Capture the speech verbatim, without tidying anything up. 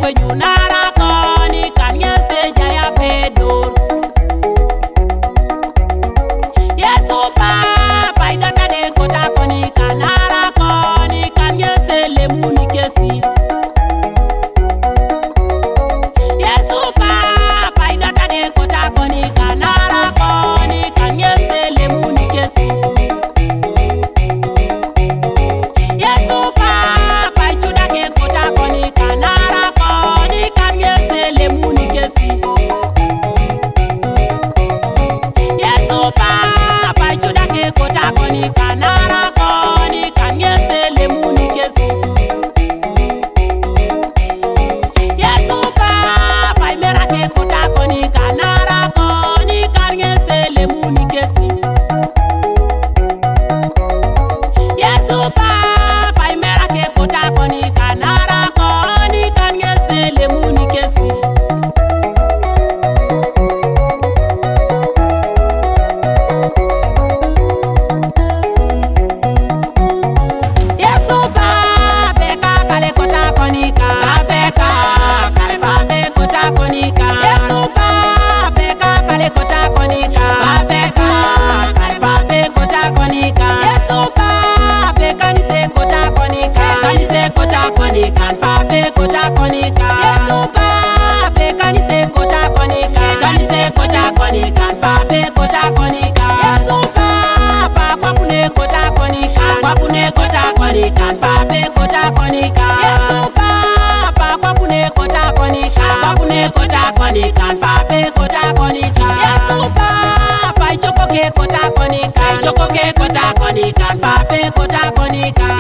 kwenyu nara koni kan yese jaya pedor. Yesu papa idata de kota koni kan nara koni kan yese lemuni kesi. Yesu papa idata de kota koni kan nara koni kan yese lemuni kesi. Yesu papa ichuda ke kota koni kan nara koni kan yese lemuni kesi. Yesu papa ichuda ke kota koni kan nara koni kan yese lemuni kesi. Yesu papa imera ke kota koni kan nara koni kan yese lemuni kesi. Yesu papa imera ke kota koni kan nara koni kan yese lemuni kesi. Yesu papa ka kale kota koni ka beka kale babe kota koni ka. Yesu papa ka kale kota koni ka beka kale babe kota koni ka. Yesu papa kanise kota koni ka kanise kota koni kan pape kota koni ka. Yesu papa kanise kota koni ka kanise kota koni kan pape kota koni ka. Yesu papa kwapune kota koni ka kwapune kota koni kan pape kota koni ka. Yesu papa kwapune kota koni ka kwapune kota koni kan pape kota koni ka. Yesu papa ichokoke kota koni ka ichokoke kota koni kan pape kota koni ka.